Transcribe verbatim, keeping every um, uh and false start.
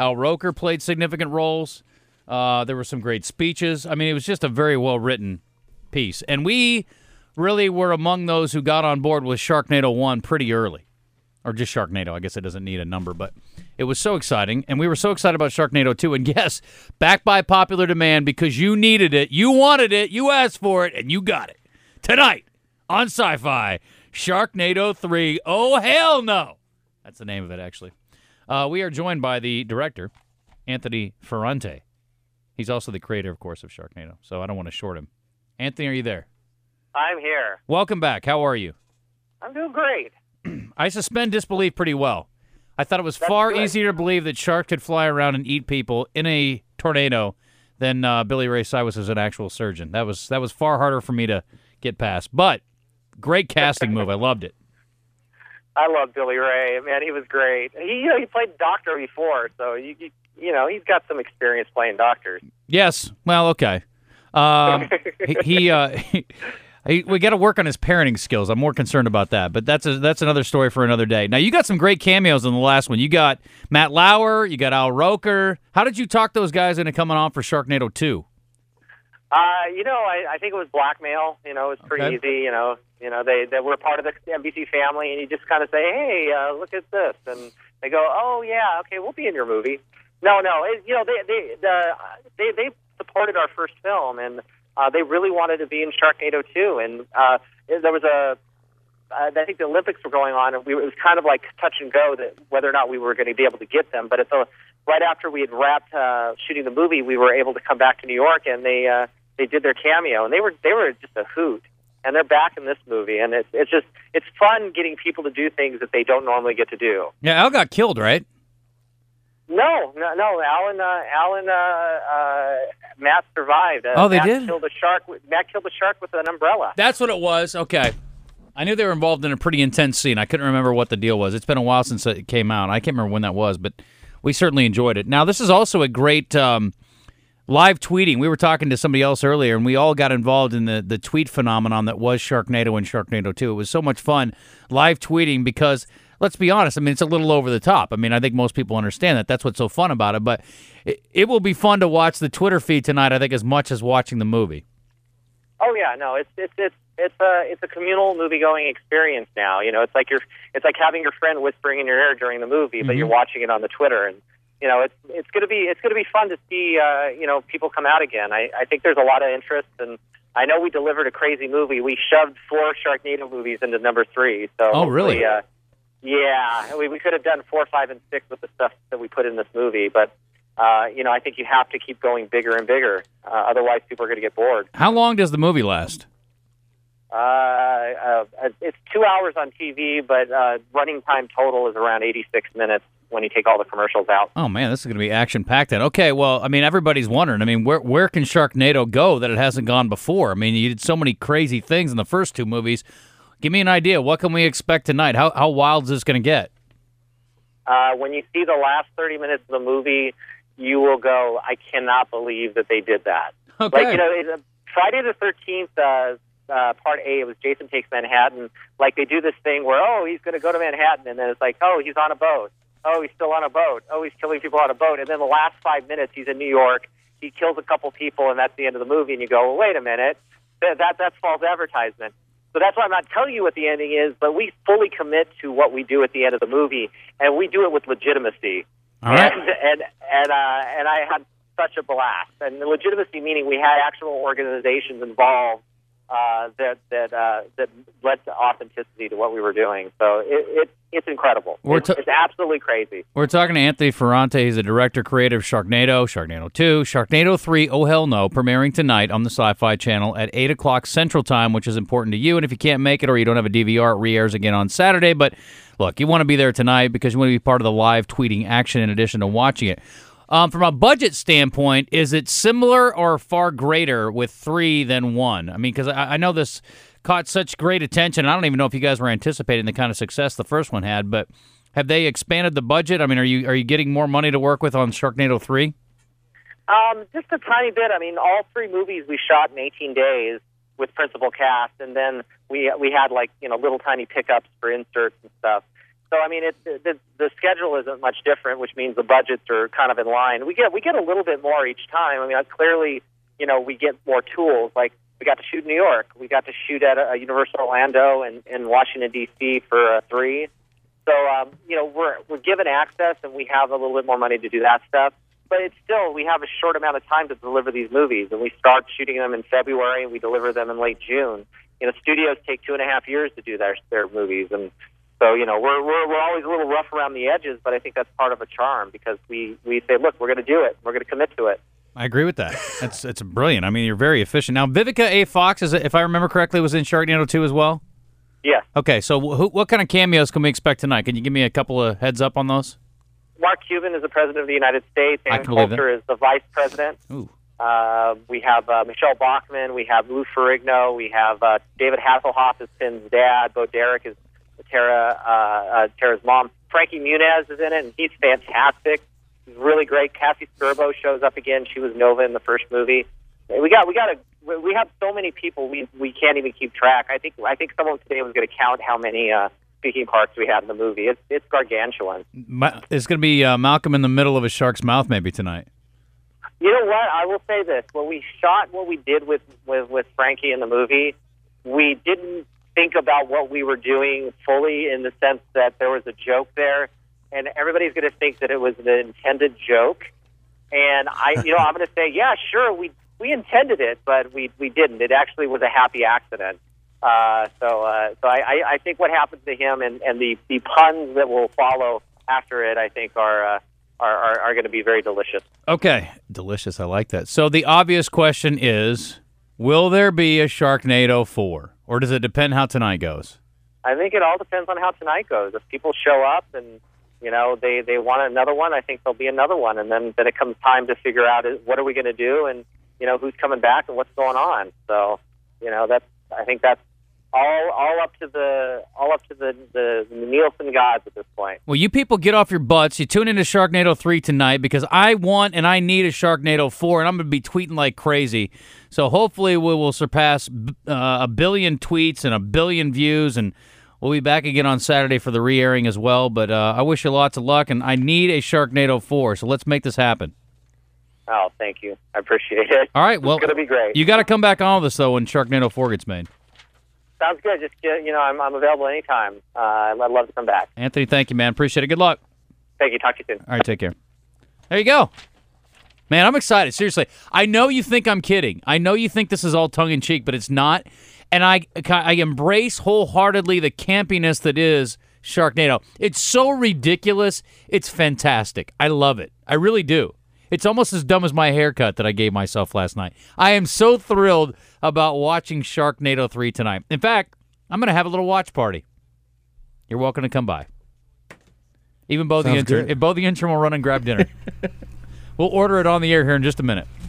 Al Roker played significant roles. Uh, there were some great speeches. I mean, it was just a very well-written piece. And we really were among those who got on board with Sharknado one pretty early. Or just Sharknado. I guess it doesn't need a number, but it was so exciting. And we were so excited about Sharknado two. And yes, back by popular demand because you needed it, you wanted it, you asked for it, and you got it. Tonight on Sci-Fi, Sharknado three. Oh, hell no! That's the name of it, actually. Uh, we are joined by the director, Anthony Ferrante. He's also the creator, of course, of Sharknado, so I don't want to short him. Anthony, are you there? I'm here. Welcome back. How are you? I'm doing great. I suspend disbelief pretty well. I thought it was That's far good. easier to believe that sharks could fly around and eat people in a tornado than uh, Billy Ray Cyrus as an actual surgeon. That was that was far harder for me to get past. But great casting move. I loved it. I love Billy Ray. Man, he was great. He you know, he played doctor before, so you, you you know he's got some experience playing doctors. Yes. Well, okay. Um, he, he, uh, he, he we got to work on his parenting skills. I'm more concerned about that, but that's a, that's another story for another day. Now, you got some great cameos in the last one. You got Matt Lauer, you got Al Roker. How did you talk those guys into coming on for Sharknado two? Uh, you know, I, I think it was blackmail. You know, it was pretty Okay. easy. You know, you know they they were part of the N B C family, and you just kind of say, hey, uh, look at this, and they go, oh yeah, okay, we'll be in your movie. No, no, it, you know they they the, they they supported our first film, and uh, they really wanted to be in Sharknado two, and uh, there was a. Uh, I think the Olympics were going on, and we, it was kind of like touch and go that whether or not we were going to be able to get them. But at the right after we had wrapped uh, shooting the movie, we were able to come back to New York, and they uh, they did their cameo, and they were they were just a hoot. And they're back in this movie, and it's it's just it's fun getting people to do things that they don't normally get to do. Yeah, Al got killed, right? No, no, no. Alan, uh, Alan, uh, uh, Matt survived. Uh, Oh, they Matt did? Killed a shark. With, Matt killed a shark with an umbrella. That's what it was. Okay. I knew they were involved in a pretty intense scene. I couldn't remember what the deal was. It's been a while since it came out. I can't remember when that was, but we certainly enjoyed it. Now, this is also a great um, live tweeting. We were talking to somebody else earlier, and we all got involved in the, the tweet phenomenon that was Sharknado and Sharknado two. It was so much fun live tweeting because, let's be honest, I mean, it's a little over the top. I mean, I think most people understand that. That's what's so fun about it, but it, it will be fun to watch the Twitter feed tonight, I think, as much as watching the movie. Oh yeah, no, it's it's it's it's a it's a communal movie going experience now. You know, it's like you're it's like having your friend whispering in your ear during the movie, but Mhm. you're watching it on the Twitter, and you know, it's it's gonna be it's gonna be fun to see uh, you know people come out again. I, I think there's a lot of interest, and I know we delivered a crazy movie. We shoved four Sharknado movies into number three. So Oh, really? hopefully, Uh, yeah, we we could have done four, five, and six with the stuff that we put in this movie, but. Uh, you know, I think you have to keep going bigger and bigger. Uh, otherwise, people are going to get bored. How long does the movie last? Uh, uh, it's two hours on T V, but uh, running time total is around eighty-six minutes when you take all the commercials out. Oh, man, this is going to be action-packed then. Okay, well, I mean, everybody's wondering. I mean, where where can Sharknado go that it hasn't gone before? I mean, you did so many crazy things in the first two movies. Give me an idea. What can we expect tonight? How how wild is this going to get? Uh, when you see the last thirty minutes of the movie, you will go, I cannot believe that they did that. Okay. Like, you know, it, Friday the thirteenth, uh, uh, part A, it was Jason Takes Manhattan. Like, they do this thing where, oh, he's going to go to Manhattan, and then it's like, oh, he's on a boat. Oh, he's still on a boat. Oh, he's killing people on a boat. And then the last five minutes, he's in New York. He kills a couple people, and that's the end of the movie. And you go, well, wait a minute. That, that That's false advertisement. So that's why I'm not telling you what the ending is, but we fully commit to what we do at the end of the movie, and we do it with legitimacy. All right. And and and, uh, and I had such a blast. And the legitimacy meaning we had actual organizations involved uh, that that uh, that led to authenticity to what we were doing. So it, it it's incredible. We're It's, ta- it's absolutely crazy. We're talking to Anthony Ferrante. He's the director, creator of Sharknado, Sharknado two, Sharknado three, Oh Hell No, premiering tonight on the Sci-Fi Channel at eight o'clock Central Time, which is important to you. And if you can't make it or you don't have a D V R, it re-airs again on Saturday. But look, you want to be there tonight because you want to be part of the live tweeting action in addition to watching it. Um, from a budget standpoint, is it similar or far greater with three than one? I mean, because I, I know this caught such great attention. I don't even know if you guys were anticipating the kind of success the first one had, but have they expanded the budget? I mean, are you are you getting more money to work with on Sharknado three? Um, just a tiny bit. I mean, all three movies we shot in eighteen days with principal cast, and then we we had like you know little tiny pickups for inserts and stuff. So I mean, it, the the schedule isn't much different, which means the budgets are kind of in line. We get we get a little bit more each time. I mean, clearly, you know, we get more tools. Like we got to shoot in New York, we got to shoot at a, a Universal Orlando and in Washington D C for uh, three. So um, you know, we're we're given access, and we have a little bit more money to do that stuff. But it's still, we have a short amount of time to deliver these movies, and we start shooting them in February, and we deliver them in late June. You know, studios take two and a half years to do their their movies, and so you know we're we're we're always a little rough around the edges, but I think that's part of a charm because we we say, look, we're going to do it, we're going to commit to it. I agree with that. That's it's brilliant. I mean, you're very efficient. Now, Vivica A. Fox, is if I remember correctly, was in Sharknado two as well. Yeah. Okay, so who, what kind of cameos can we expect tonight? Can you give me a couple of heads up on those? Mark Cuban is the president of the United States. Ann Coulter is the vice president. Ooh. Uh, we have uh, Michelle Bachmann. We have Lou Ferrigno. We have uh, David Hasselhoff as Finn's dad. Bo Derek is Tara, uh, uh, Tara's mom. Frankie Muniz is in it, and he's fantastic. He's really great. Cassie Skirbo shows up again. She was Nova in the first movie. We got we got a we have so many people we we can't even keep track. I think I think someone today was going to count how many. Uh, Speaking parts we have in the movie. It's it's gargantuan. It's going to be uh, Malcolm in the middle of a shark's mouth maybe tonight. You know what? I will say this. When we shot what we did with, with, with Frankie in the movie, we didn't think about what we were doing fully in the sense that there was a joke there, and everybody's going to think that it was an intended joke. And I, you know, I'm going to say, yeah, sure, we we intended it, but we we didn't. It actually was a happy accident. Uh, so, uh, so I, I think what happens to him and, and the, the puns that will follow after it, I think, are uh, are, are, are going to be very delicious. Okay, delicious. I like that. So the obvious question is, will there be a Sharknado four, or does it depend how tonight goes? I think it all depends on how tonight goes. If people show up and you know they, they want another one, I think there'll be another one, and then then it comes time to figure out is, what are we going to do, and you know who's coming back and what's going on. So you know that's I think that's. All, all up to the, all up to the, the Nielsen gods at this point. Well, you people get off your butts. You tune into Sharknado three tonight because I want and I need a Sharknado four, and I'm going to be tweeting like crazy. So hopefully we will surpass uh, a billion tweets and a billion views, and we'll be back again on Saturday for the re-airing as well. But uh, I wish you lots of luck, and I need a Sharknado four. So let's make this happen. Oh, thank you. I appreciate it. All right, well, it's going to be great. You got to come back on with us though when Sharknado four gets made. Sounds good. Just get, you know, I'm I'm available anytime. Uh, I'd love to come back. Anthony, thank you, man. Appreciate it. Good luck. Thank you. Talk to you soon. All right, take care. There you go. Man, I'm excited. Seriously. I know you think I'm kidding. I know you think this is all tongue-in-cheek, but it's not. And I, I embrace wholeheartedly the campiness that is Sharknado. It's so ridiculous. It's fantastic. I love it. I really do. It's almost as dumb as my haircut that I gave myself last night. I am so thrilled about watching Sharknado three tonight. In fact, I'm going to have a little watch party. You're welcome to come by. Even Bo the intern, if Bo the intern will run and grab dinner. We'll order it on the air here in just a minute.